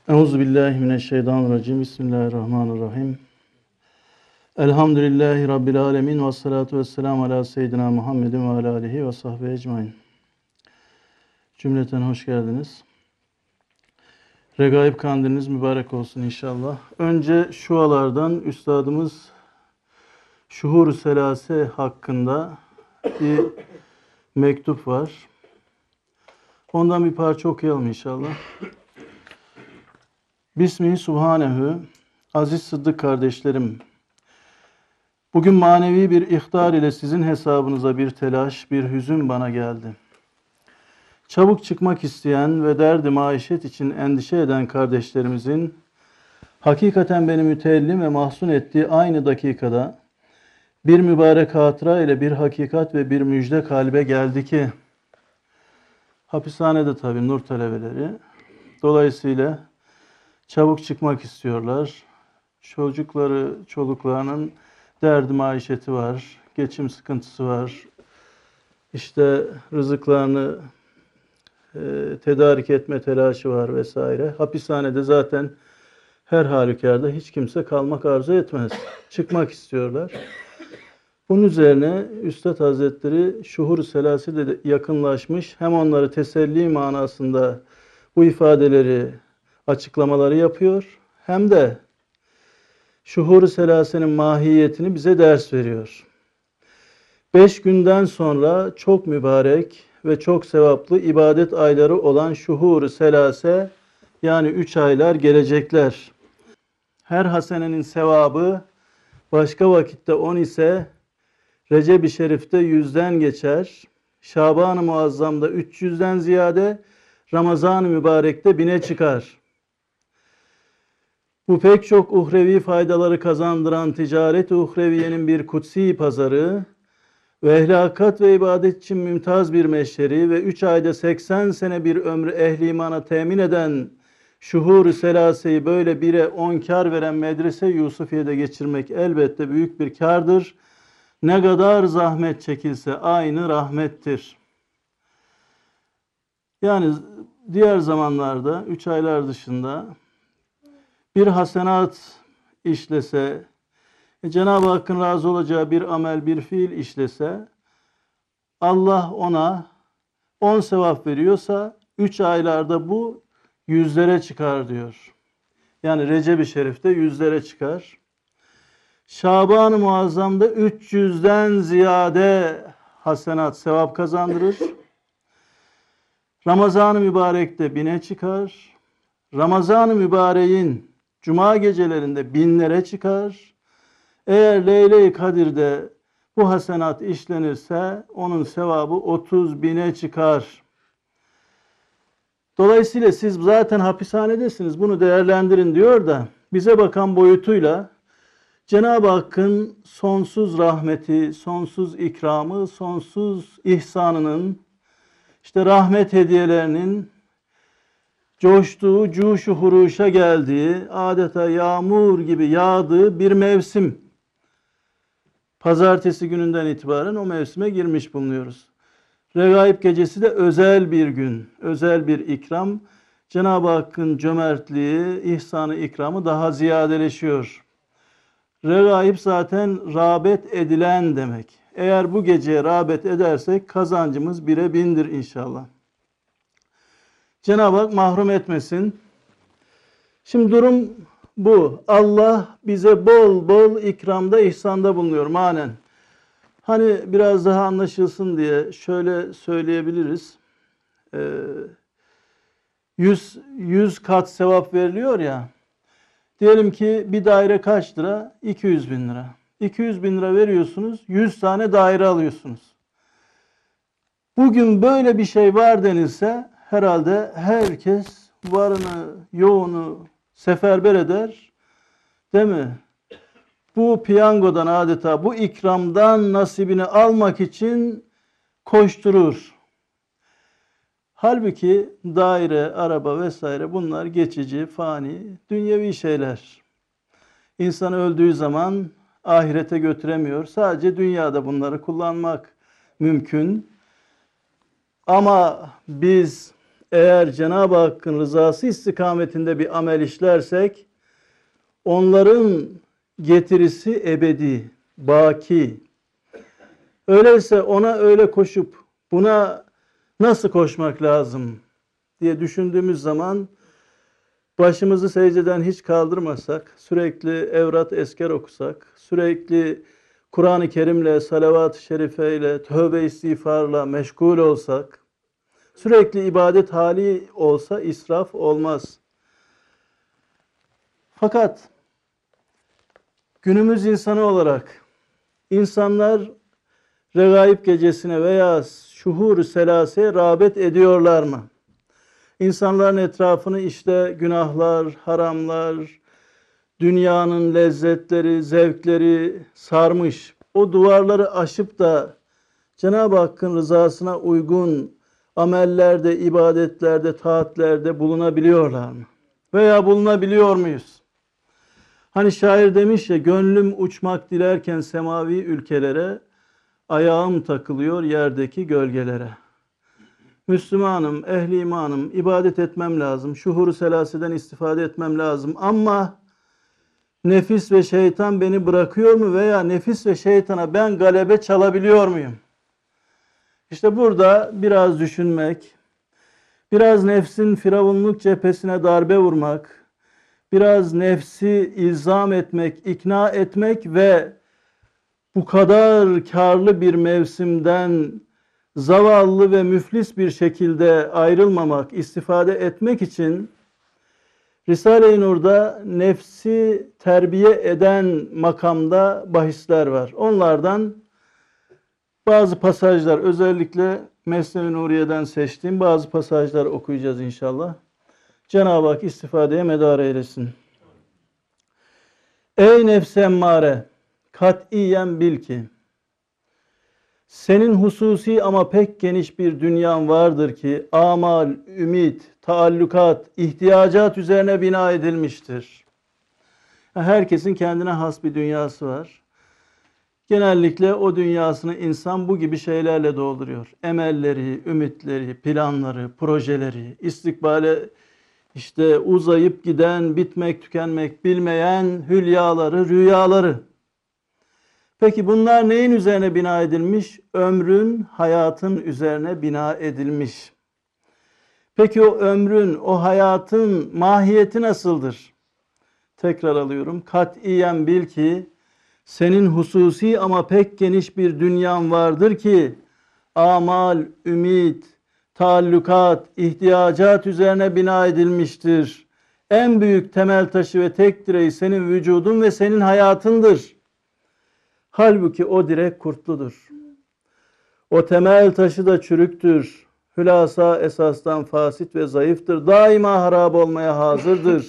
Euzubillahimineşşeytanirracim. Bismillahirrahmanirrahim. Elhamdülillahi Rabbil alemin. Ve salatu vesselamu ala seyyidina Muhammedin ve ala alihi ve sahbihi ecmain. Cümleten hoş geldiniz. Regaib kandiliniz mübarek olsun inşallah. Önce şualardan üstadımız Şuhur-u Selase hakkında bir mektup var. Ondan bir parça okuyalım inşallah. Bismihi Subhanehu. Aziz Sıddık kardeşlerim, bugün manevi bir ihtar ile sizin hesabınıza bir telaş, bir hüzün bana geldi. Çabuk çıkmak isteyen ve derdi maişet için endişe eden kardeşlerimizin hakikaten beni müteellim ve mahzun ettiği aynı dakikada bir mübarek hatıra ile bir hakikat ve bir müjde kalbe geldi ki, hapishanede tabii nur talebeleri, dolayısıyla çabuk çıkmak istiyorlar. Çocuklarının derdi maişeti var, geçim sıkıntısı var. İşte rızıklarını tedarik etme telaşı var vesaire. Hapishanede zaten her halükarda hiç kimse kalmak arzu etmez. Çıkmak istiyorlar. Bunun üzerine Üstad Hazretleri Şuhur-u Selasi'yle de yakınlaşmış. Hem onları teselli manasında bu ifadeleri, açıklamaları yapıyor. Hem de Şuhur-u Selase'nin mahiyetini bize ders veriyor. 5 günden sonra çok mübarek ve çok sevaplı ibadet ayları olan Şuhur-u Selase, yani 3 aylar gelecekler. Her hasenenin sevabı başka vakitte 10 ise Recep-i Şerif'te 100'den geçer. Şaban-ı Muazzam'da 300'den ziyade, Ramazan-ı Mübarek'te 1000'e çıkar. Bu pek çok uhrevi faydaları kazandıran ticaret-i uhreviyenin bir kutsi pazarı ve ehli ve ibadet için mümtaz bir meşheri ve 3 ayda 80 sene bir ömrü ehli imana temin eden Şuhur-u Selase'yi böyle 1'e 10 kar veren medrese Yusufiye'de geçirmek elbette büyük bir kârdır. Ne kadar zahmet çekilse aynı rahmettir. Yani diğer zamanlarda 3 aylar dışında bir hasenat işlese, Cenab-ı Hakk'ın razı olacağı bir amel, bir fiil işlese, Allah ona 10 sevap veriyorsa 3 aylarda bu 100'lere çıkar diyor. Yani Recep-i Şerif'te 100'lere çıkar. Şaban-ı Muazzam'da 300'den ziyade hasenat, sevap kazandırır. Ramazan-ı Mübarek'te 1000'e çıkar. Ramazan-ı Mübarek'in Cuma gecelerinde 1000'lere çıkar. Eğer Leyle-i Kadir'de bu hasenat işlenirse onun sevabı 30.000'e çıkar. Dolayısıyla siz zaten hapishanedesiniz, bunu değerlendirin diyor da bize bakan boyutuyla Cenab-ı Hakk'ın sonsuz rahmeti, sonsuz ikramı, sonsuz ihsanının, işte rahmet hediyelerinin coştuğu, cuşu huruşa geldiği, adeta yağmur gibi yağdığı bir mevsim. Pazartesi gününden itibaren o mevsime girmiş bulunuyoruz. Regaib gecesi de özel bir gün, özel bir ikram. Cenab-ı Hakk'ın cömertliği, ihsanı, ikramı daha ziyadeleşiyor. Regaib zaten rağbet edilen demek. Eğer bu geceye rağbet edersek kazancımız 1'e 1000'dir inşallah. Cenab-ı Hak mahrum etmesin. Şimdi durum bu. Allah bize bol bol ikramda, ihsanda bulunuyor manen. Hani biraz daha anlaşılsın diye şöyle söyleyebiliriz. 100 kat sevap veriliyor ya. Diyelim ki bir daire kaç lira? 200 bin lira. 200 bin lira veriyorsunuz, 100 tane daire alıyorsunuz. Bugün böyle bir şey var denilse herhalde herkes varını, yoğunu seferber eder. Değil mi? Bu piyangodan adeta, bu ikramdan nasibini almak için koşturur. Halbuki daire, araba vesaire bunlar geçici, fani, dünyevi şeyler. İnsan öldüğü zaman ahirete götüremiyor. Sadece dünyada bunları kullanmak mümkün. Ama biz eğer Cenab-ı Hakk'ın rızası istikametinde bir amel işlersek, onların getirisi ebedi, baki. Öyleyse ona öyle koşup buna nasıl koşmak lazım diye düşündüğümüz zaman başımızı secdeden hiç kaldırmasak, sürekli evrat esker okusak, sürekli Kur'an-ı Kerim'le, salavat-ı şerifeyle, tövbe istiğfarla meşgul olsak, sürekli ibadet hali olsa israf olmaz. Fakat günümüz insanı olarak insanlar regaib gecesine veya şuhur-u selaseye rağbet ediyorlar mı? İnsanların etrafını işte günahlar, haramlar, dünyanın lezzetleri, zevkleri sarmış. O duvarları aşıp da Cenab-ı Hakk'ın rızasına uygun amellerde, ibadetlerde, taatlerde bulunabiliyorlar mı? Veya bulunabiliyor muyuz? Hani şair demiş ya, gönlüm uçmak dilerken semavi ülkelere, ayağım takılıyor yerdeki gölgelere. Müslümanım, ehli imanım, ibadet etmem lazım, şuhur-u selaseden istifade etmem lazım ama nefis ve şeytan beni bırakıyor mu veya nefis ve şeytana ben galebe çalabiliyor muyum? İşte burada biraz düşünmek, biraz nefsin firavunluk cephesine darbe vurmak, biraz nefsi ilzam etmek, ikna etmek ve bu kadar karlı bir mevsimden zavallı ve müflis bir şekilde ayrılmamak, istifade etmek için Risale-i Nur'da nefsi terbiye eden makamda bahisler var. Onlardan bazı pasajlar, özellikle Mesnevi Nuriye'den seçtiğim bazı pasajlar okuyacağız inşallah. Cenab-ı Hak istifadeye medar eylesin. Ey nefs emmare, katiyen bil ki, senin hususi ama pek geniş bir dünyan vardır ki, amal, ümit, taallukat, ihtiyacat üzerine bina edilmiştir. Herkesin kendine has bir dünyası var. Genellikle o dünyasını insan bu gibi şeylerle dolduruyor. Emelleri, ümitleri, planları, projeleri, istikbale işte uzayıp giden, bitmek, tükenmek bilmeyen hülyaları, rüyaları. Peki bunlar neyin üzerine bina edilmiş? Ömrün, hayatın üzerine bina edilmiş. Peki o ömrün, o hayatın mahiyeti nasıldır? Tekrar alıyorum. Katiyen bil ki, senin hususi ama pek geniş bir dünyan vardır ki, amal, ümit, taallukat, ihtiyacat üzerine bina edilmiştir. En büyük temel taşı ve tek direği senin vücudun ve senin hayatındır. Halbuki o direk kurtludur. O temel taşı da çürüktür. Hülasa esasdan fasit ve zayıftır. Daima harap olmaya hazırdır.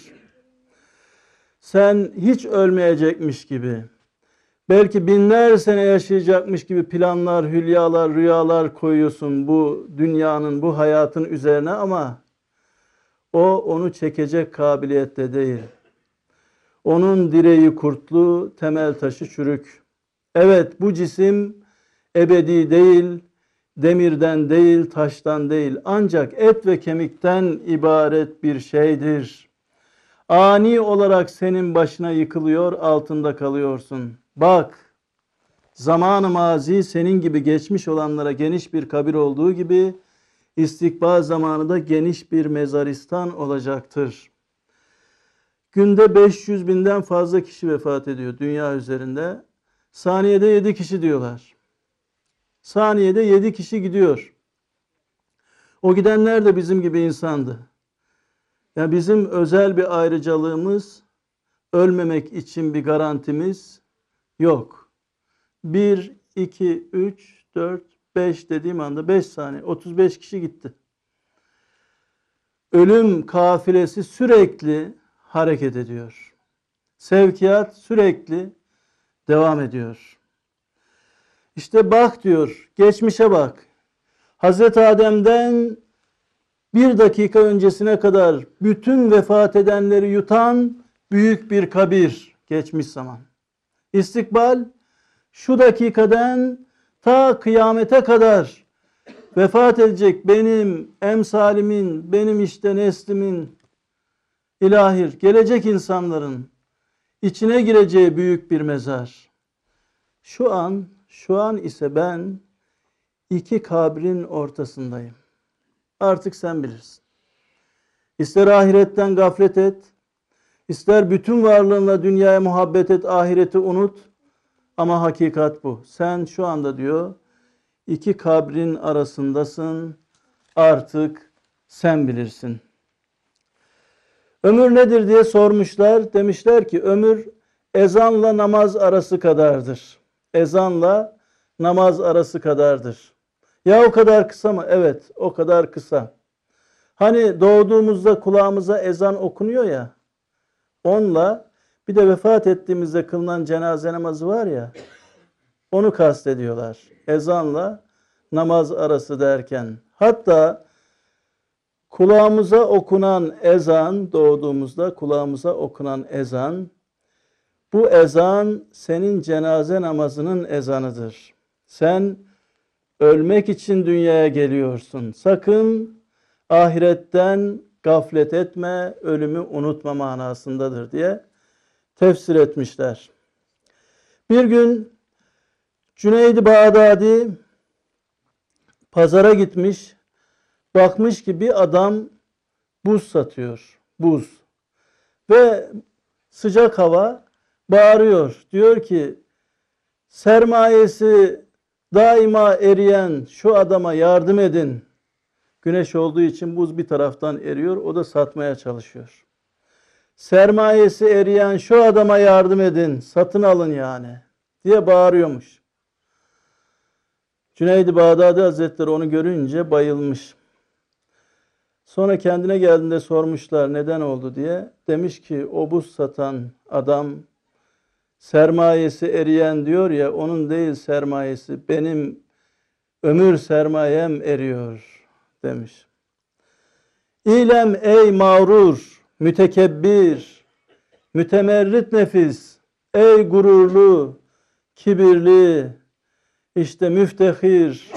Sen hiç ölmeyecekmiş gibi, belki binler sene yaşayacakmış gibi planlar, hülyalar, rüyalar koyuyorsun bu dünyanın, bu hayatın üzerine ama o onu çekecek kabiliyette değil. Onun direği kurtlu, temel taşı çürük. Evet, bu cisim ebedi değil, demirden değil, taştan değil, ancak et ve kemikten ibaret bir şeydir. Ani olarak senin başına yıkılıyor, altında kalıyorsun. Bak, zaman-ı mazi senin gibi geçmiş olanlara geniş bir kabir olduğu gibi, istikbal zamanı da geniş bir mezaristan olacaktır. Günde 500 binden fazla kişi vefat ediyor dünya üzerinde. Saniyede 7 kişi diyorlar. Saniyede 7 kişi gidiyor. O gidenler de bizim gibi insandı. Yani bizim özel bir ayrıcalığımız, ölmemek için bir garantimiz yok. 1, 2, 3, 4, 5 dediğim anda 5 saniye 35 kişi gitti. Ölüm kafilesi sürekli hareket ediyor. Sevkiyat sürekli devam ediyor. İşte bak diyor, geçmişe bak. Hazreti Adem'den 1 dakika öncesine kadar bütün vefat edenleri yutan büyük bir kabir, geçmiş zaman. İstikbal şu dakikadan ta kıyamete kadar Vefat edecek benim emsalimin, benim işte neslimin, ilahir, gelecek insanların içine gireceği büyük bir mezar. Şu an ise ben iki kabrin ortasındayım. Artık sen bilirsin. İster ahiretten gaflet et, ister bütün varlığınla dünyaya muhabbet et, ahireti unut. Ama hakikat bu. Sen şu anda diyor, iki kabrin arasındasın. Artık sen bilirsin. Ömür nedir diye sormuşlar. Demişler ki ömür ezanla namaz arası kadardır. Ezanla namaz arası kadardır. Ya o kadar kısa mı? Evet, o kadar kısa. Hani doğduğumuzda kulağımıza ezan okunuyor ya, onunla bir de vefat ettiğimizde kılınan cenaze namazı var ya, onu kastediyorlar. Ezanla namaz arası derken. Hatta kulağımıza okunan ezan, doğduğumuzda kulağımıza okunan ezan, bu ezan senin cenaze namazının ezanıdır. Sen ölmek için dünyaya geliyorsun. Sakın ahiretten gaflet etme, ölümü unutma manasındadır diye tefsir etmişler. Bir gün Cüneyd-i Bağdadi pazara gitmiş, bakmış ki bir adam buz satıyor, buz. Ve sıcak hava bağırıyor. Diyor ki sermayesi daima eriyen şu adama yardım edin. Güneş olduğu için buz bir taraftan eriyor, o da satmaya çalışıyor. Sermayesi eriyen şu adama yardım edin, satın alın yani diye bağırıyormuş. Cüneyd-i Bağdadi Hazretleri onu görünce bayılmış. Sonra kendine geldiğinde sormuşlar neden oldu diye. Demiş ki o buz satan adam sermayesi eriyen diyor ya, onun değil sermayesi, benim ömür sermayem eriyor demiş. İlem ey mağrur, mütekebbir, mütemerrit nefis, ey gururlu, kibirli, işte müftehir,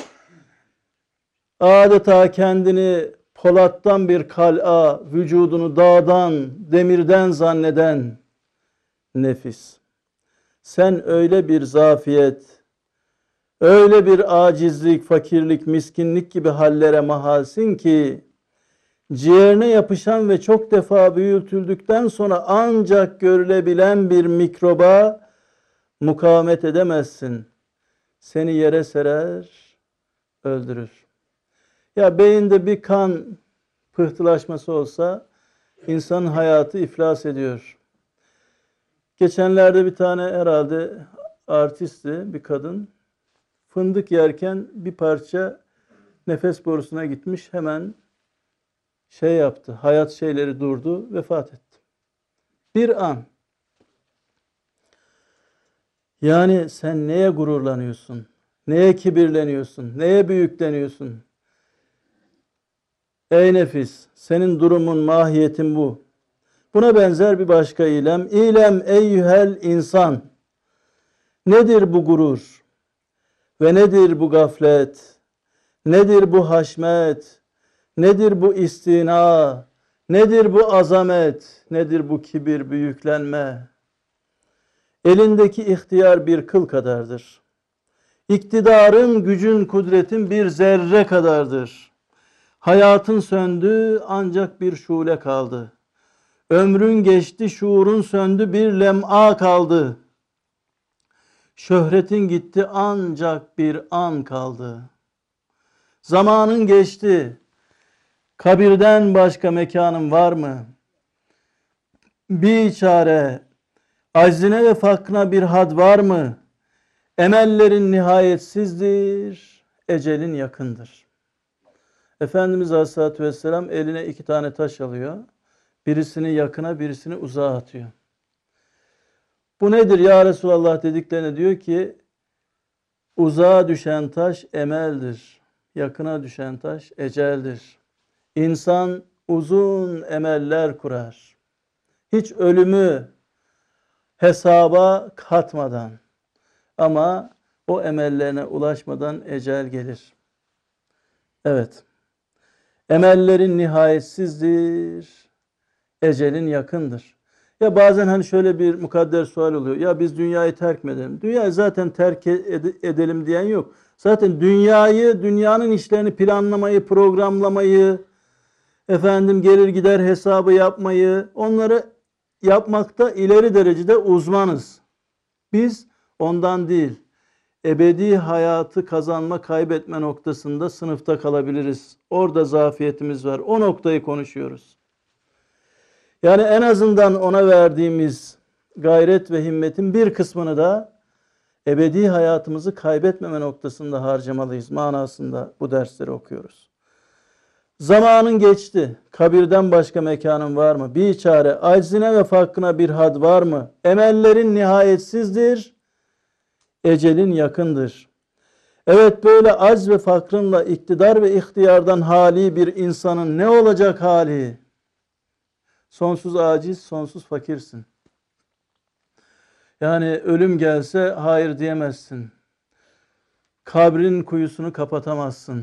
adeta kendini polattan bir kal'a, vücudunu dağdan, demirden zanneden nefis. Sen öyle bir zafiyet, öyle bir acizlik, fakirlik, miskinlik gibi hallere mahalsin ki, ciğerine yapışan ve çok defa büyütüldükten sonra ancak görülebilen bir mikroba mukavemet edemezsin. Seni yere serer, öldürür. Ya beyinde bir kan pıhtılaşması olsa insanın hayatı iflas ediyor. Geçenlerde bir tane herhalde artistti bir kadın. Fındık yerken bir parça nefes borusuna gitmiş. Hemen şey yaptı. Hayat şeyleri durdu. Vefat etti. Bir an. Yani sen neye gururlanıyorsun? Neye kibirleniyorsun? Neye büyükleniyorsun? Ey nefis, senin durumun, mahiyetin bu. Buna benzer bir başka ilem. İlem eyyühel insan. Nedir bu gurur? Ve nedir bu gaflet? Nedir bu haşmet? Nedir bu istina? Nedir bu azamet? Nedir bu kibir, büyüklenme? Elindeki ihtiyar bir kıl kadardır. İktidarın, gücün, kudretin bir zerre kadardır. Hayatın söndü, ancak bir şule kaldı. Ömrün geçti, şuurun söndü, bir lem'a kaldı. Şöhretin gitti, ancak bir an kaldı. Zamanın geçti, kabirden başka mekanın var mı? Biçare, aczine ve fakrına bir had var mı? Emellerin nihayetsizdir, ecelin yakındır. Efendimiz Aleyhisselatü Vesselam eline iki tane taş alıyor. Birisini yakına, birisini uzağa atıyor. Bu nedir ya Resulallah dediklerine diyor ki, uzağa düşen taş emeldir. Yakına düşen taş eceldir. İnsan uzun emeller kurar. Hiç ölümü hesaba katmadan, ama o emellerine ulaşmadan ecel gelir. Evet. Emellerin nihayetsizdir. Ecelin yakındır. Ya bazen hani şöyle bir mukadder sual oluyor. Ya biz dünyayı terk mi edelim? Dünyayı zaten terk edelim diyen yok. Zaten dünyanın işlerini planlamayı, programlamayı, gelir gider hesabı yapmayı, onları yapmakta ileri derecede uzmanız. Biz ondan değil, ebedi hayatı kazanma, kaybetme noktasında sınıfta kalabiliriz. Orada zafiyetimiz var. O noktayı konuşuyoruz. Yani en azından ona verdiğimiz gayret ve himmetin bir kısmını da ebedi hayatımızı kaybetmeme noktasında harcamalıyız manasında bu dersleri okuyoruz. Zamanın geçti. Kabirden başka mekanın var mı? Bir çare, aczine ve fakrına bir had var mı? Emellerin nihayetsizdir, ecelin yakındır. Evet, böyle acz ve fakrınla iktidar ve ihtiyardan hali bir insanın ne olacak hali? Sonsuz aciz, sonsuz fakirsin. Yani ölüm gelse hayır diyemezsin. Kabrin kuyusunu kapatamazsın.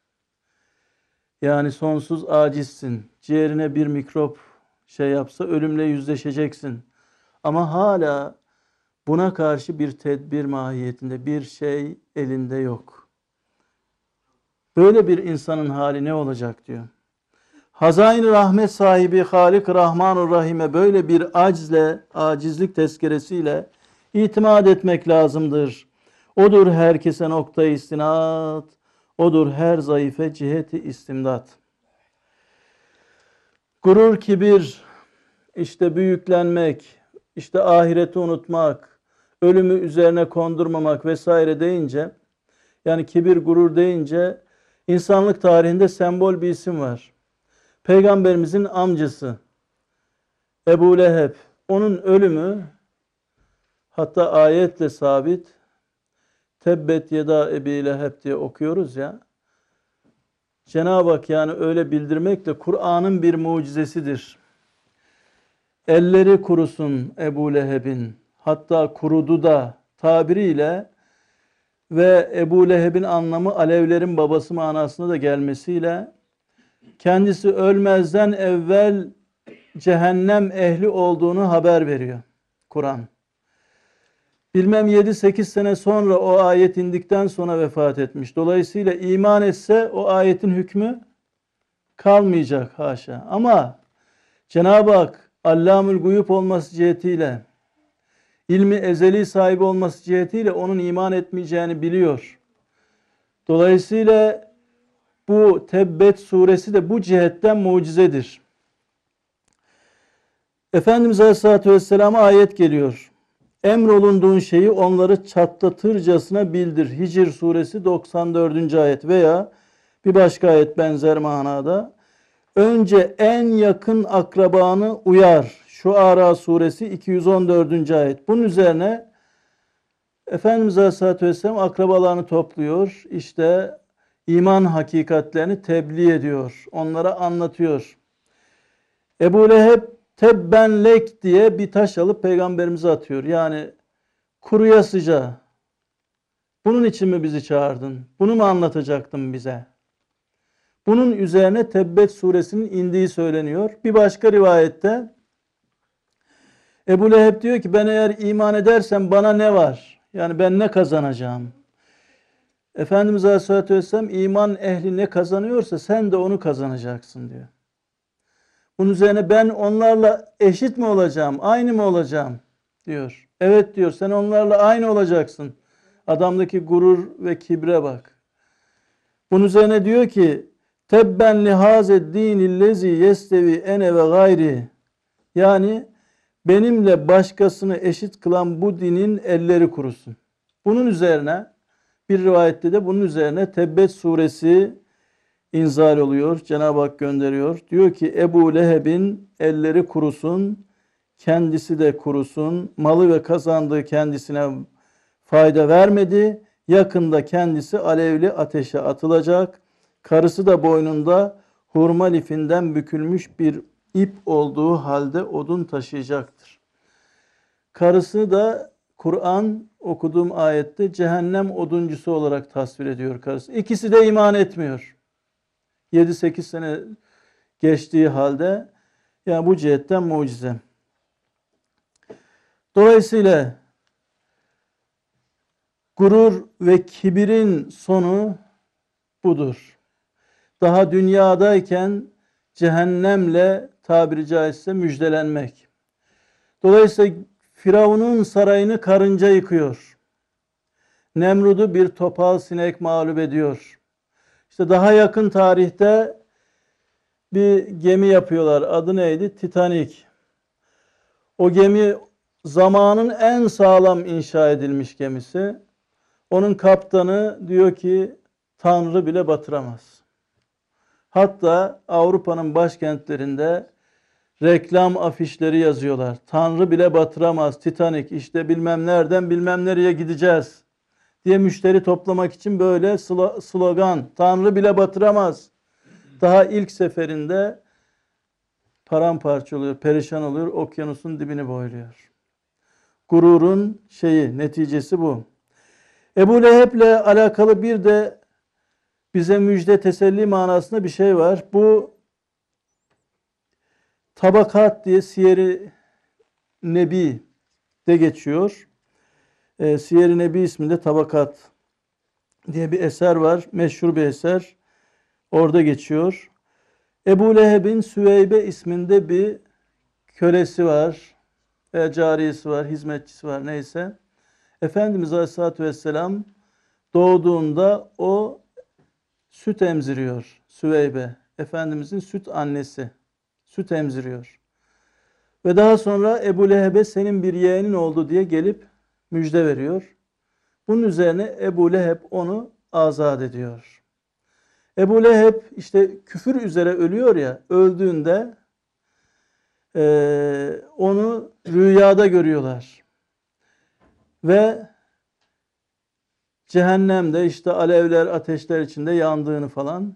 Yani sonsuz acizsin. Ciğerine bir mikrop yapsa ölümle yüzleşeceksin. Ama hala buna karşı bir tedbir mahiyetinde bir şey elinde yok. Böyle bir insanın hali ne olacak diyor. Hazain-i rahmet sahibi Halik Rahmanur Rahim'e böyle bir acizlik tezkeresiyle itimat etmek lazımdır. Odur herkese nokta istinat, odur her zayıfe ciheti istimdat. Gurur, kibir, işte büyüklenmek, işte ahireti unutmak, ölümü üzerine kondurmamak vesaire deyince, yani kibir, gurur deyince insanlık tarihinde sembol bir isim var. Peygamberimizin amcası Ebu Leheb, onun ölümü hatta ayetle sabit, Tebbet yeda Ebi Leheb diye okuyoruz ya. Cenab-ı Hak yani öyle bildirmekle Kur'an'ın bir mucizesidir. Elleri kurusun Ebu Leheb'in, hatta kurudu da tabiriyle ve Ebu Leheb'in anlamı alevlerin babası manasına da gelmesiyle kendisi ölmezden evvel cehennem ehli olduğunu haber veriyor Kur'an. Bilmem 7-8 sene sonra o ayet indikten sonra vefat etmiş. Dolayısıyla iman etse o ayetin hükmü kalmayacak haşa. Ama Cenab-ı Hak Allamül Guyub olması cihetiyle, ilmi ezeli sahibi olması cihetiyle onun iman etmeyeceğini biliyor. Dolayısıyla bu Tebbet suresi de bu cihetten mucizedir. Efendimiz Aleyhisselatü Vesselam'a ayet geliyor. Emrolunduğun şeyi onları çatlatırcasına bildir. Hicr suresi 94. ayet veya bir başka ayet benzer manada. Önce en yakın akrabanı uyar. Şuara suresi 214. ayet. Bunun üzerine Efendimiz Aleyhisselatü Vesselam akrabalarını topluyor. İşte iman hakikatlerini tebliğ ediyor. Onlara anlatıyor. Ebu Leheb tebben lek diye bir taş alıp peygamberimize atıyor. Yani kuruyasıca. Bunun için mi bizi çağırdın? Bunu mu anlatacaktın bize? Bunun üzerine Tebbet suresinin indiği söyleniyor. Bir başka rivayette Ebu Leheb diyor ki ben eğer iman edersem bana ne var? Yani ben ne kazanacağım? Efendimiz Aleyhisselatü Vesselam iman ehli ne kazanıyorsa sen de onu kazanacaksın diyor. Bunun üzerine ben onlarla eşit mi olacağım? Aynı mı olacağım? Diyor. Evet diyor, sen onlarla aynı olacaksın. Adamdaki gurur ve kibre bak. Bunun üzerine diyor ki tebben lihazed dinillezi yestevi ene ve gayri. Yani benimle başkasını eşit kılan bu dinin elleri kurusun. Bunun üzerine bir rivayette de bunun üzerine Tebbet suresi inzal oluyor. Cenab-ı Hak gönderiyor. Diyor ki Ebu Leheb'in elleri kurusun, kendisi de kurusun. Malı ve kazandığı kendisine fayda vermedi. Yakında kendisi alevli ateşe atılacak. Karısı da boynunda hurma lifinden bükülmüş bir ip olduğu halde odun taşıyacaktır. Karısı da Kur'an okuduğum ayette cehennem oduncusu olarak tasvir ediyor karısı. İkisi de iman etmiyor. 7-8 sene geçtiği halde yani bu cihetten mucize. Dolayısıyla gurur ve kibirin sonu budur. Daha dünyadayken cehennemle tabiri caizse müjdelenmek. Dolayısıyla Firavun'un sarayını karınca yıkıyor. Nemrud'u bir topal sinek mağlup ediyor. İşte daha yakın tarihte bir gemi yapıyorlar. Adı neydi? Titanic. O gemi zamanın en sağlam inşa edilmiş gemisi. Onun kaptanı diyor ki Tanrı bile batıramaz. Hatta Avrupa'nın başkentlerinde reklam afişleri yazıyorlar. Tanrı bile batıramaz. Titanic işte bilmem nereden bilmem nereye gideceğiz diye müşteri toplamak için böyle slogan. Tanrı bile batıramaz. Daha ilk seferinde paramparça oluyor, perişan oluyor, okyanusun dibini boyluyor. Gururun neticesi bu. Ebu Leheb'le alakalı bir de bize müjde, teselli manasında bir şey var. Bu Tabakat diye Siyer-i Nebi'de geçiyor. Siyer-i Nebi isminde Tabakat diye bir eser var. Meşhur bir eser. Orada geçiyor. Ebu Leheb'in Süveybe isminde bir kölesi var. Veya cariyesi var, hizmetçisi var neyse. Efendimiz Aleyhisselatü Vesselam doğduğunda o süt emziriyor. Süveybe. Efendimizin süt annesi. Süt emziriyor. Ve daha sonra Ebu Leheb'e senin bir yeğenin oldu diye gelip müjde veriyor. Bunun üzerine Ebu Leheb onu azat ediyor. Ebu Leheb işte küfür üzere ölüyor ya, öldüğünde onu rüyada görüyorlar. Ve cehennemde işte alevler, ateşler içinde yandığını falan.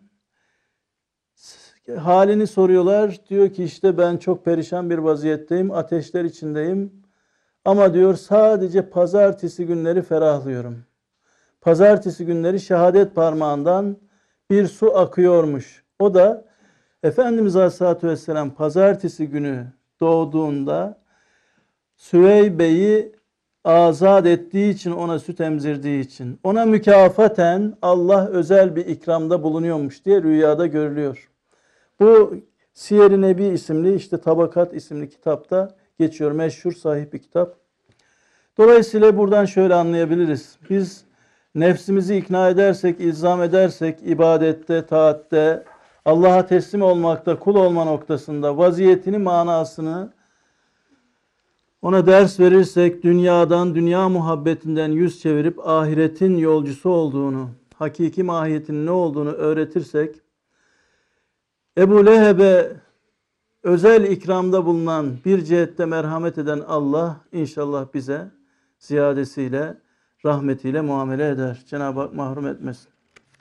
Halini soruyorlar. Diyor ki işte ben çok perişan bir vaziyetteyim. Ateşler içindeyim. Ama diyor sadece pazartesi günleri ferahlıyorum. Pazartesi günleri şehadet parmağından bir su akıyormuş. O da Efendimiz Aleyhisselatü Vesselam pazartesi günü doğduğunda Süveybe'yi azat ettiği için, ona süt emzirdiği için, ona mükafaten Allah özel bir ikramda bulunuyormuş diye rüyada görülüyor. Bu Siyer-i Nebi isimli işte Tabakat isimli kitapta geçiyor. Meşhur sahih bir kitap. Dolayısıyla buradan şöyle anlayabiliriz. Biz nefsimizi ikna edersek, ilzam edersek, ibadette, taatte, Allah'a teslim olmakta, kul olma noktasında vaziyetini, manasını ona ders verirsek, dünyadan, dünya muhabbetinden yüz çevirip ahiretin yolcusu olduğunu, hakiki mahiyetinin ne olduğunu öğretirsek, Ebu Leheb'e özel ikramda bulunan, bir cihette merhamet eden Allah inşallah bize ziyadesiyle, rahmetiyle muamele eder. Cenab-ı Hak mahrum etmesin.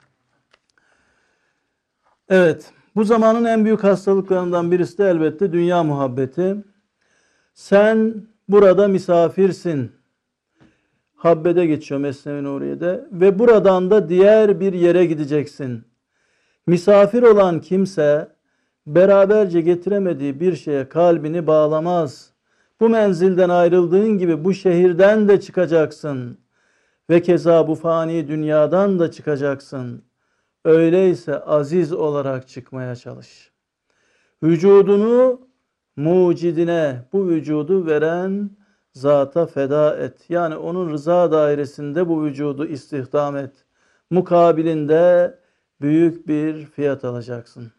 Evet, bu zamanın en büyük hastalıklarından birisi de elbette dünya muhabbeti. Sen burada misafirsin. Habbe'de geçiyor Mesnevi Nuriye'de. Ve buradan da diğer bir yere gideceksin. Misafir olan kimse beraberce getiremediği bir şeye kalbini bağlamaz. Bu menzilden ayrıldığın gibi bu şehirden de çıkacaksın. Ve keza bu fani dünyadan da çıkacaksın. Öyleyse aziz olarak çıkmaya çalış. Vücudunu mucidine, bu vücudu veren zata feda et. Yani onun rıza dairesinde bu vücudu istihdam et. Mukabilinde büyük bir fiyat alacaksın.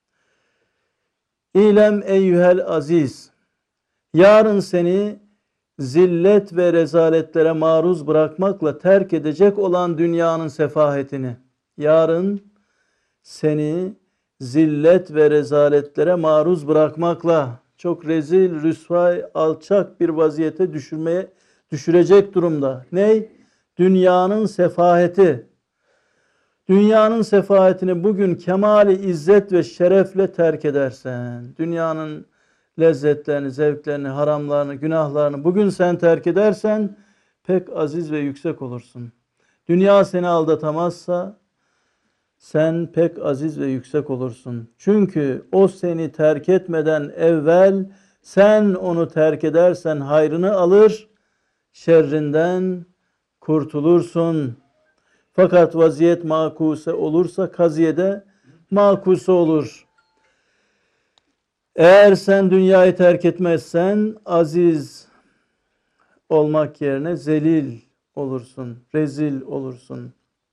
İlem eyyühel aziz. Yarın seni zillet ve rezaletlere maruz bırakmakla terk edecek olan dünyanın sefahetini. Yarın seni zillet ve rezaletlere maruz bırakmakla çok rezil, rüsvay, alçak bir vaziyete düşürecek durumda. Ney? Dünyanın sefaheti. Dünyanın sefahetini bugün kemali izzet ve şerefle terk edersen, dünyanın lezzetlerini, zevklerini, haramlarını, günahlarını bugün sen terk edersen pek aziz ve yüksek olursun. Dünya seni aldatamazsa sen pek aziz ve yüksek olursun. Çünkü o seni terk etmeden evvel sen onu terk edersen hayrını alır, şerrinden kurtulursun. Fakat vaziyet makuse olursa kaziyede makuse olur. Eğer sen dünyayı terk etmezsen aziz olmak yerine zelil olursun, rezil olursun.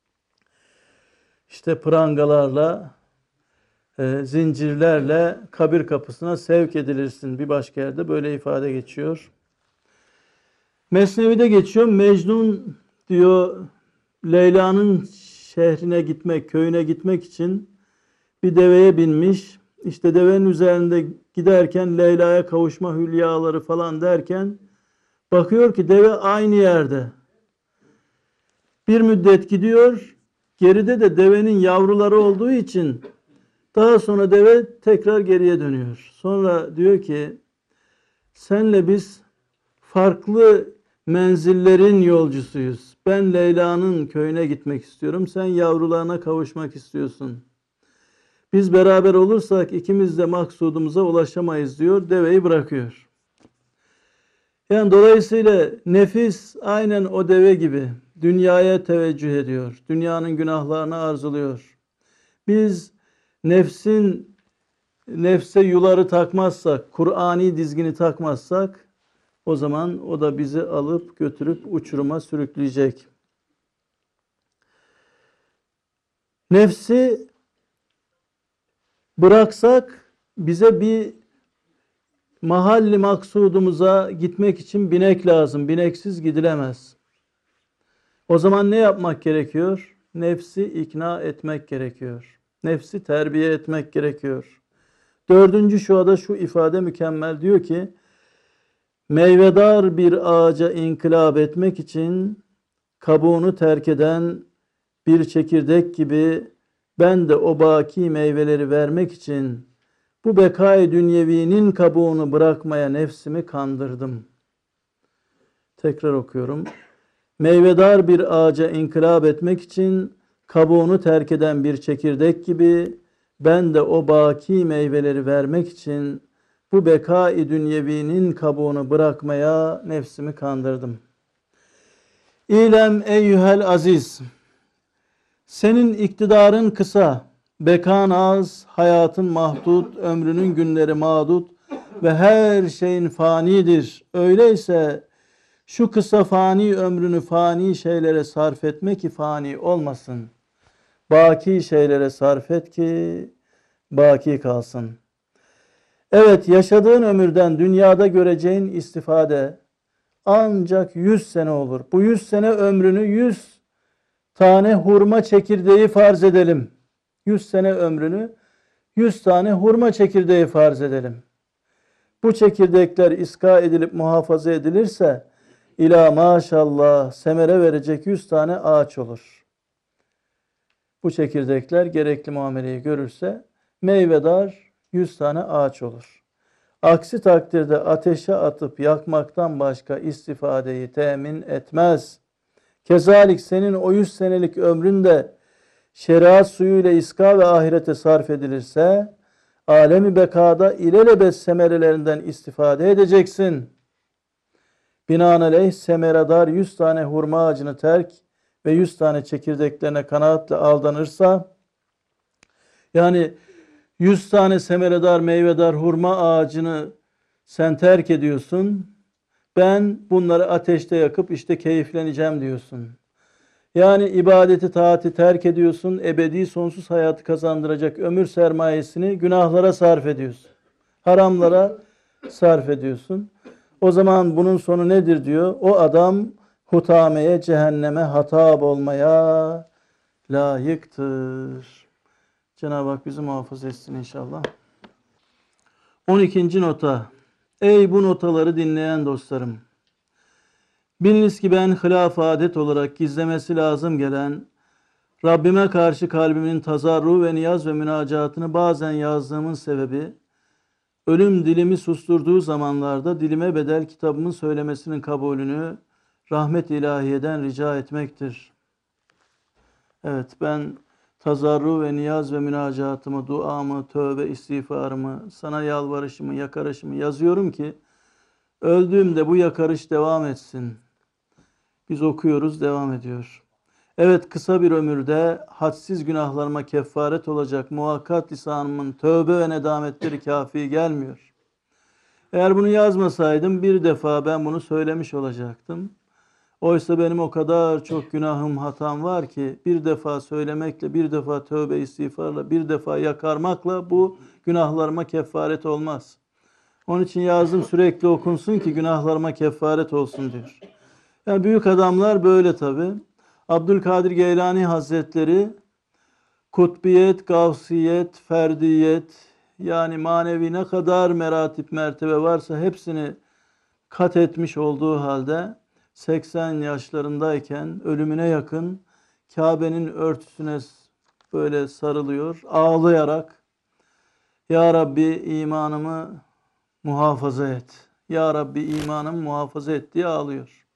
İşte prangalarla, zincirlerle kabir kapısına sevk edilirsin. Bir başka yerde böyle ifade geçiyor. Mesnevi'de geçiyor. Mecnun diyor Leyla'nın şehrine gitmek, köyüne gitmek için bir deveye binmiş. İşte devenin üzerinde giderken Leyla'ya kavuşma hülyaları falan derken bakıyor ki deve aynı yerde. Bir müddet gidiyor. Geride de devenin yavruları olduğu için daha sonra deve tekrar geriye dönüyor. Sonra diyor ki senle biz farklı menzillerin yolcusuyuz. Ben Leyla'nın köyüne gitmek istiyorum. Sen yavrularına kavuşmak istiyorsun. Biz beraber olursak ikimiz de maksudumuza ulaşamayız diyor. Deveyi bırakıyor. Yani dolayısıyla nefis aynen o deve gibi dünyaya teveccüh ediyor. Dünyanın günahlarını arzuluyor. Biz nefse yuları takmazsak, Kur'ani dizgini takmazsak o zaman o da bizi alıp götürüp uçuruma sürükleyecek. Nefsi bıraksak bize bir mahalli maksudumuza gitmek için binek lazım. Bineksiz gidilemez. O zaman ne yapmak gerekiyor? Nefsi ikna etmek gerekiyor. Nefsi terbiye etmek gerekiyor. Dördüncü şuada şu ifade mükemmel. Diyor ki meyvedar bir ağaca inkılap etmek için kabuğunu terk eden bir çekirdek gibi ben de o baki meyveleri vermek için bu bekay dünyevinin kabuğunu bırakmaya nefsimi kandırdım. Tekrar okuyorum. Meyvedar bir ağaca inkılap etmek için kabuğunu terk eden bir çekirdek gibi ben de o baki meyveleri vermek için bu bekâ-i dünyevinin kabuğunu bırakmaya nefsimi kandırdım. İlem eyyühel aziz, senin iktidarın kısa, bekan az, hayatın mahdut, ömrünün günleri mağdut ve her şeyin fanidir. Öyleyse şu kısa fani ömrünü fani şeylere sarf etme ki fani olmasın. Baki şeylere sarf et ki baki kalsın. Evet, yaşadığın ömürden dünyada göreceğin istifade ancak 100 sene olur. Bu 100 sene ömrünü 100 tane hurma çekirdeği farz edelim. 100 sene ömrünü 100 tane hurma çekirdeği farz edelim. Bu çekirdekler iska edilip muhafaza edilirse ila maşallah semere verecek 100 tane ağaç olur. Bu çekirdekler gerekli muameleyi görürse meyvedar 100 tane ağaç olur. Aksi takdirde ateşe atıp yakmaktan başka istifadeyi temin etmez. Kezalik senin o 100 senelik ömründe şeriat suyuyla iska ve ahirete sarf edilirse alemi bekada ilelebet semerelerinden istifade edeceksin. Binaenaleyh semeradar 100 tane hurma ağacını terk ve 100 tane çekirdeklerine kanaatle aldanırsa, yani 100 tane semeredar meyvedar hurma ağacını sen terk ediyorsun. Ben bunları ateşte yakıp işte keyifleneceğim diyorsun. Yani ibadeti, taati terk ediyorsun. Ebedi sonsuz hayatı kazandıracak ömür sermayesini günahlara sarf ediyorsun. Haramlara sarf ediyorsun. O zaman bunun sonu nedir diyor? O adam hutameye, cehenneme hatap olmaya layıktır. Cenab-ı Hak bizi muhafaza etsin inşallah. 12. nota. Ey bu notaları dinleyen dostlarım! Biliniz ki ben hilaf adet olarak gizlemesi lazım gelen Rabbime karşı kalbimin tazarru ve niyaz ve münacatını bazen yazdığımın sebebi ölüm dilimi susturduğu zamanlarda dilime bedel kitabımın söylemesinin kabulünü rahmet ilahiyeden rica etmektir. Evet, ben tazarru ve niyaz ve münacatımı, duamı, tövbe, istiğfarımı, sana yalvarışımı, yakarışımı yazıyorum ki öldüğümde bu yakarış devam etsin. Biz okuyoruz, devam ediyor. Evet, kısa bir ömürde hadsiz günahlarıma kefaret olacak muvakkat lisanımın tövbe ve nedametleri kafi gelmiyor. Eğer bunu yazmasaydım bir defa ben bunu söylemiş olacaktım. Oysa benim o kadar çok günahım, hatam var ki bir defa söylemekle, bir defa tövbe istiğfarla, bir defa yakarmakla bu günahlarıma kefaret olmaz. Onun için yazdım, sürekli okunsun ki günahlarıma kefaret olsun diyor. Yani büyük adamlar böyle tabi. Abdülkadir Geylani Hazretleri kutbiyet, gavsiyet, ferdiyet, yani manevi ne kadar meratip mertebe varsa hepsini kat etmiş olduğu halde 80 yaşlarındayken ölümüne yakın Kabe'nin örtüsüne böyle sarılıyor, ağlayarak Ya Rabbi imanımı muhafaza et. Ya Rabbi imanımı muhafaza et diye ağlıyor.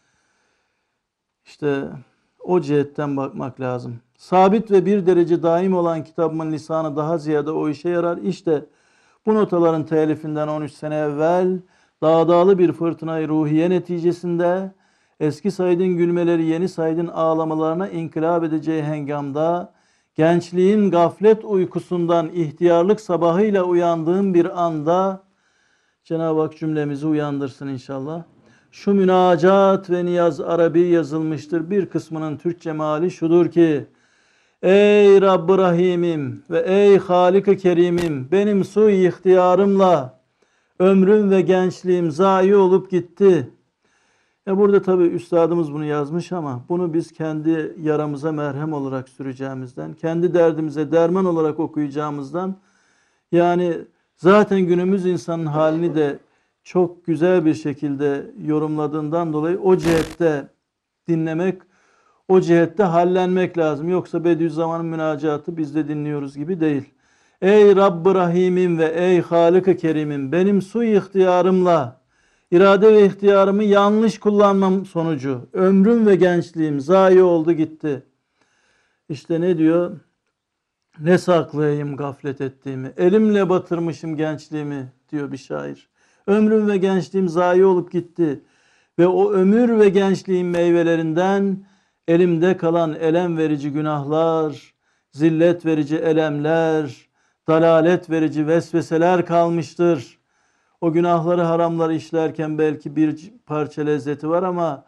İşte o cihetten bakmak lazım. Sabit ve bir derece daim olan kitabımın lisanı daha ziyade o işe yarar. İşte bu notaların telifinden 13 sene evvel dağdağlı bir fırtınayı ruhiye neticesinde eski Said'in gülmeleri yeni Said'in ağlamalarına inkılap edeceği hengamda gençliğin gaflet uykusundan ihtiyarlık sabahıyla uyandığım bir anda Cenab-ı Hak cümlemizi uyandırsın inşallah. Şu münacat ve niyaz Arabi yazılmıştır. Bir kısmının Türkçe meali şudur ki Ey Rabb-ı Rahim'im ve ey Halik-i Kerim'im benim su-i ihtiyarımla ömrüm ve gençliğim zayi olup gitti. Burada tabi üstadımız bunu yazmış ama bunu biz kendi yaramıza merhem olarak süreceğimizden, kendi derdimize derman olarak okuyacağımızdan yani zaten günümüz insanın halini de çok güzel bir şekilde yorumladığından dolayı o cihette dinlemek, o cihette hallenmek lazım. Yoksa Bediüzzaman'ın münacatı biz de dinliyoruz gibi değil. Ey Rabb-ı Rahim'im ve ey Halik-i Kerim'im benim su-i ihtiyarımla irade ve ihtiyarımı yanlış kullanmam sonucu ömrüm ve gençliğim zayi oldu gitti. İşte ne diyor? Ne saklayayım gaflet ettiğimi, elimle batırmışım gençliğimi diyor bir şair. Ömrüm ve gençliğim zayi olup gitti. Ve o ömür ve gençliğin meyvelerinden elimde kalan elem verici günahlar, zillet verici elemler, dalalet verici vesveseler kalmıştır. O günahları, haramları işlerken belki bir parça lezzeti var ama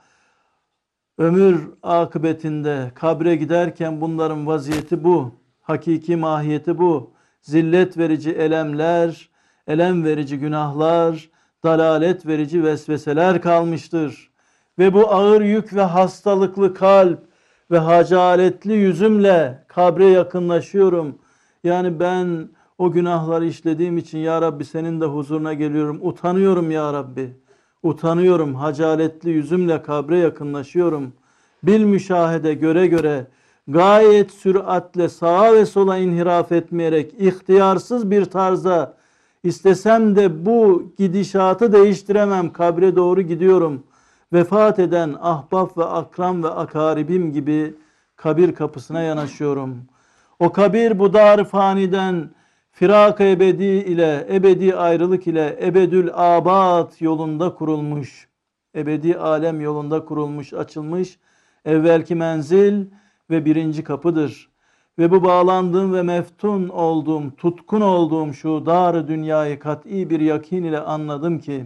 ömür akıbetinde kabre giderken bunların vaziyeti bu. Hakiki mahiyeti bu. Zillet verici elemler, elem verici günahlar, dalalet verici vesveseler kalmıştır. Ve bu ağır yük ve hastalıklı kalp ve hacaletli yüzümle kabre yakınlaşıyorum. Yani ben o günahları işlediğim için Ya Rabbi senin de huzuruna geliyorum. Utanıyorum Ya Rabbi. Utanıyorum. Hacaletli yüzümle kabre yakınlaşıyorum. Bil müşahede göre göre gayet süratle sağa ve sola inhiraf etmeyerek ihtiyarsız bir tarza istesem de bu gidişatı değiştiremem. Kabre doğru gidiyorum. Vefat eden ahbap ve akram ve akaribim gibi kabir kapısına yanaşıyorum. O kabir bu dar faniden firak-ı ebedi ile, ebedi ayrılık ile ebedül abad yolunda kurulmuş. Ebedi alem yolunda kurulmuş, açılmış evvelki menzil ve birinci kapıdır. Ve bu bağlandığım ve meftun olduğum, tutkun olduğum şu dar-ı dünyayı kat'i bir yakin ile anladım ki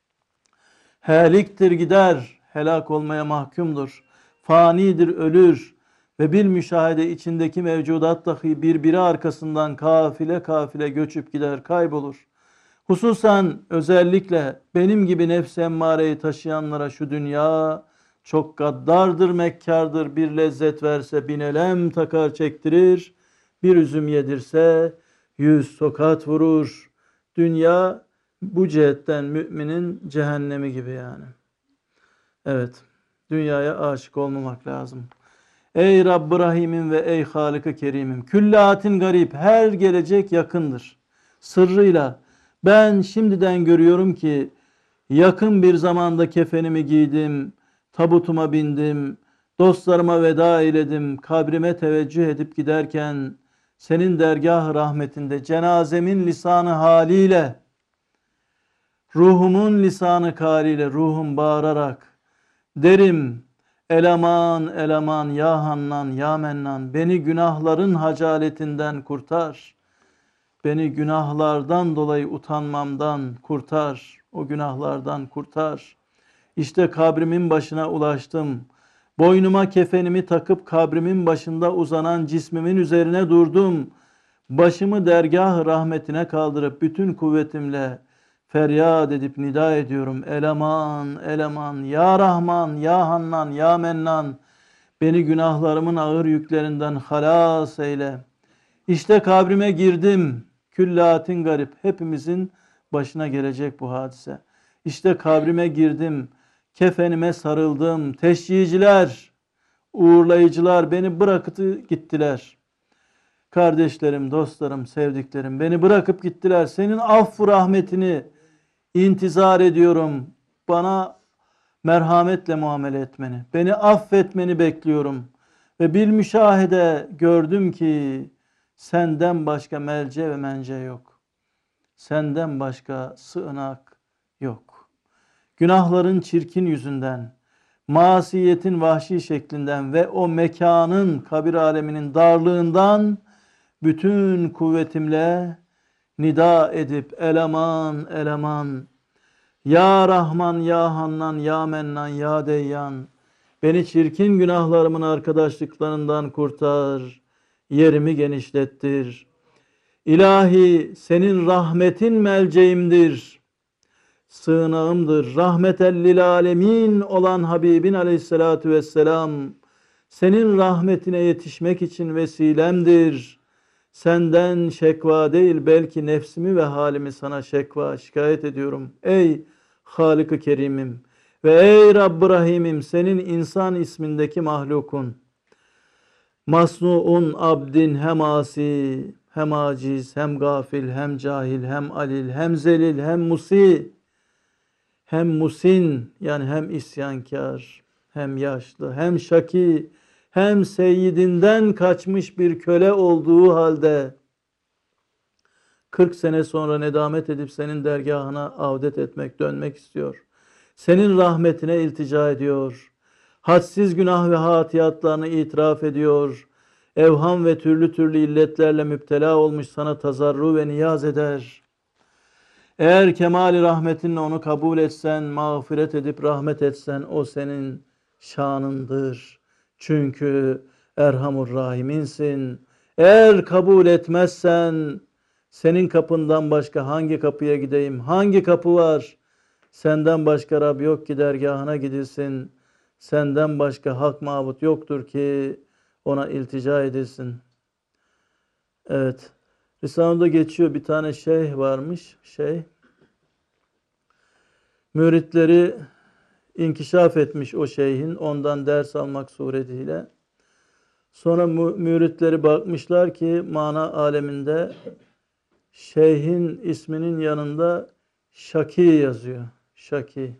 heliktir gider, helak olmaya mahkumdur. Fanidir ölür ve bir müşahede içindeki mevcudat dahi birbiri arkasından kafile kafile göçüp gider, kaybolur. Hususan özellikle benim gibi nefs-i emmareyi taşıyanlara şu dünya çok gaddardır, mekkardır. Bir lezzet verse bin elem takar çektirir. Bir üzüm yedirse 100 tokat vurur. Dünya bu cihetten müminin cehennemi gibi yani. Evet, dünyaya aşık olmamak lazım. Ey Rabb-ı Rahim'im ve ey Halik-i Kerim'im. Küllatin garip, her gelecek yakındır. Sırrıyla ben şimdiden görüyorum ki yakın bir zamanda kefenimi giydim, tabutuma bindim, Dostlarıma veda eyledim, kabrime teveccüh edip giderken, senin dergah rahmetinde cenazemin lisanı haliyle, ruhumun lisanı kâliyle, ruhum bağırarak derim, eleman eleman ya Hannan ya Mennan, beni günahların hacaletinden kurtar. Beni günahlardan dolayı utanmamdan kurtar. O günahlardan kurtar. İşte kabrimin başına ulaştım. Boynuma kefenimi takıp kabrimin başında uzanan cismimin üzerine durdum. Başımı dergah rahmetine kaldırıp bütün kuvvetimle feryat edip nida ediyorum. Eleman, eleman, ya Rahman, ya Hannan, ya Mennan. Beni günahlarımın ağır yüklerinden halas eyle. İşte kabrime girdim. Küllatin garip. Hepimizin başına gelecek bu hadise. İşte kabrime girdim. Kefenime sarıldım. Teşyiciler, uğurlayıcılar beni bırakıp gittiler. Kardeşlerim, dostlarım, sevdiklerim beni bırakıp gittiler. Senin affı rahmetini intizar ediyorum. Bana merhametle muamele etmeni, beni affetmeni bekliyorum. Ve bil müşahede gördüm ki senden başka melce ve mence yok. Senden başka sığınak yok. Günahların çirkin yüzünden, masiyetin vahşi şeklinden ve o mekanın, kabir aleminin darlığından bütün kuvvetimle nida edip eleman eleman, ya Rahman, ya Hannan, ya Mennan, ya Deyyan, beni çirkin günahlarımın arkadaşlıklarından kurtar, yerimi genişlettir. İlahi senin rahmetin melceğimdir, sığınağımdır. Rahmeten lil alemin olan Habibin aleyhissalatu vesselam, senin rahmetine yetişmek için vesilemdir. Senden şekva değil belki nefsimi ve halimi sana şekva, şikayet ediyorum. Ey Halık-ı Kerim'im ve ey Rabb-ı Rahim'im, senin insan ismindeki mahlukun, masnuun abdin hem asi, hem aciz, hem gafil, hem cahil, hem alil, hem zelil, hem musi, hem musin, yani hem isyankar, hem yaşlı, hem şaki, hem seyyidinden kaçmış bir köle olduğu halde 40 sene sonra nedamet edip senin dergahına avdet etmek, dönmek istiyor. Senin rahmetine iltica ediyor. Hadsiz günah ve hatiyatlarını itiraf ediyor. Evham ve türlü türlü illetlerle müptela olmuş sana tazarru ve niyaz eder. Eğer kemali rahmetinle onu kabul etsen, mağfiret edip rahmet etsen, o senin şanındır. Çünkü Erhamur Rahiminsin. Eğer kabul etmezsen, senin kapından başka hangi kapıya gideyim? Hangi kapı var? Senden başka Rab yok ki dergahına gidilsin. Senden başka hak mabut yoktur ki ona iltica edilsin. Evet. Risale'de geçiyor, bir tane şeyh varmış. Müritleri inkişaf etmiş o şeyhin. Ondan ders almak suretiyle. Sonra müritleri bakmışlar ki mana aleminde şeyhin isminin yanında Şaki yazıyor. Şaki.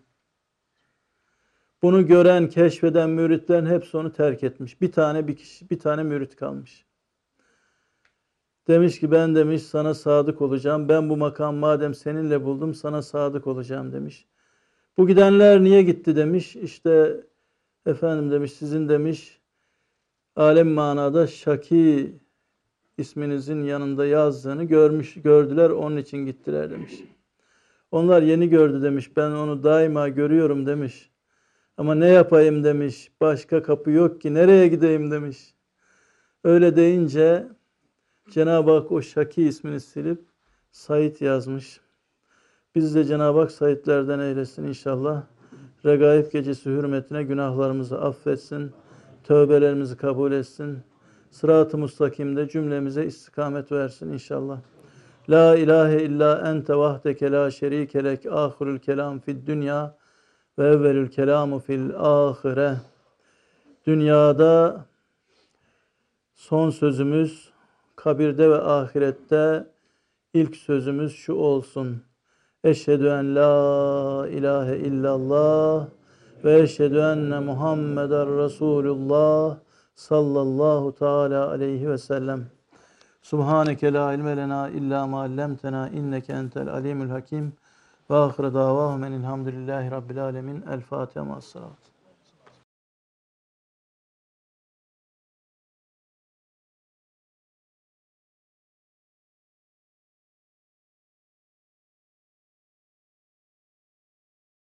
Bunu gören, keşfeden müritlerin hepsi onu terk etmiş. Bir tane mürit kalmış. Demiş ki ben demiş sana sadık olacağım. Ben bu makam madem seninle buldum sana sadık olacağım demiş. Bu gidenler niye gitti demiş. İşte efendim demiş sizin demiş alem manada Şaki isminizin yanında yazdığını gördüler, onun için gittiler demiş. Onlar yeni gördü demiş. Ben onu daima görüyorum demiş. Ama ne yapayım demiş. Başka kapı yok ki nereye gideyim demiş. Öyle deyince Cenab-ı Hak o Şaki ismini silip Said yazmış. Biz de Cenab-ı Hak Saidlerden eylesin inşallah. Regaib gecesi hürmetine günahlarımızı affetsin. Tövbelerimizi kabul etsin. Sırat-ı mustakimde cümlemize istikamet versin inşallah. La ilahe illa ente vahdeke la şerike lek ahirul kelam fid dünya ve evvelül kelamu fil ahire. Dünyada son sözümüz, kabirde ve ahirette ilk sözümüz şu olsun. Eşhedü en la ilahe illallah ve eşhedü enne Muhammeden Resulullah sallallahu teala aleyhi ve sellem. Subhaneke la ilme lena illa ma allamtena inneke entel alimul hakim. Ve ahire davahum enilhamdülillahi rabbil alemin. El Fatiha ma'as salat.